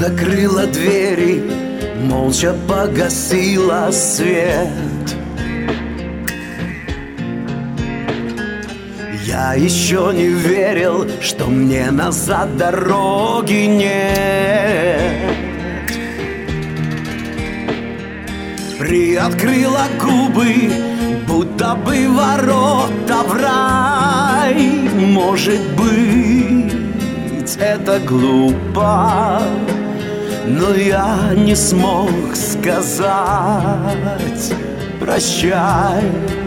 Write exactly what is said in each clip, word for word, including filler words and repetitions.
закрыла двери, молча погасила свет. Я еще не верил, что мне назад дороги нет. Приоткрыла губы, будто бы ворота в рай. Может быть, это глупо, но я не смог сказать прощай.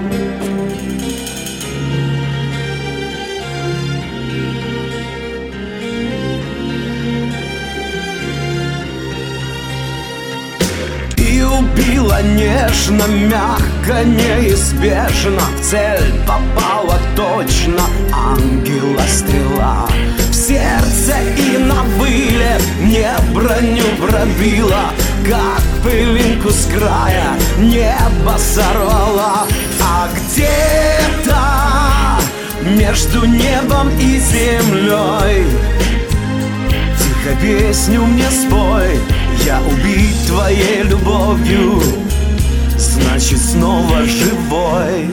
Убила нежно, мягко, неизбежно. В цель попала точно, ангела стрела. В сердце и на вылет мне броню пробила, как пылинку с края небо сорвала. А где-то между небом и землей тихо песню мне спой. Я убит твоей любовью, значит снова живой.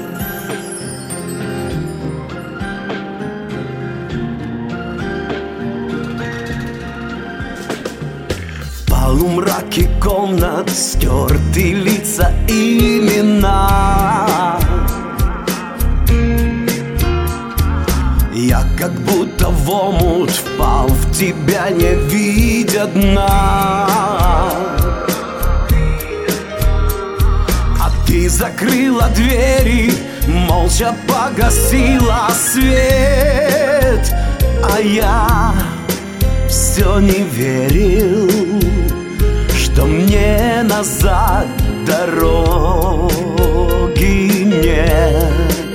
В полумраке комнат стерты лица, имена. Я как будто в омут впал, в тебя не видя дна. А ты закрыла двери, молча погасила свет. А я все не верил, что мне назад дороги нет.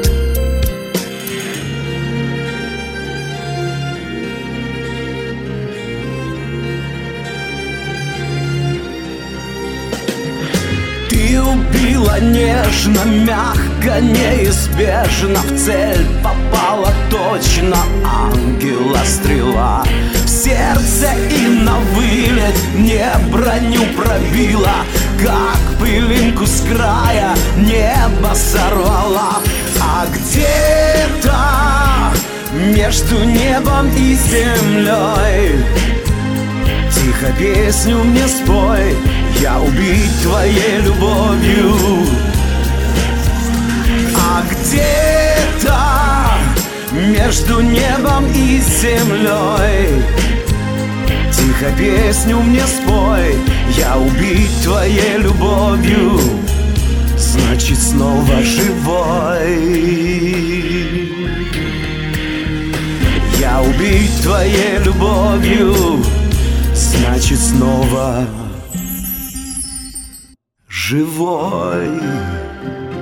Убила нежно, мягко, неизбежно. В цель попала точно, ангела стрела. В сердце и на вылет мне броню пробила, как пылинку с края небо сорвала. А где-то между небом и землей тихо песню мне спой. Я убит твоей любовью. А где-то между небом и землей тихо песню мне спой. Я убит твоей любовью, значит снова живой. Я убит твоей любовью, значит снова живой.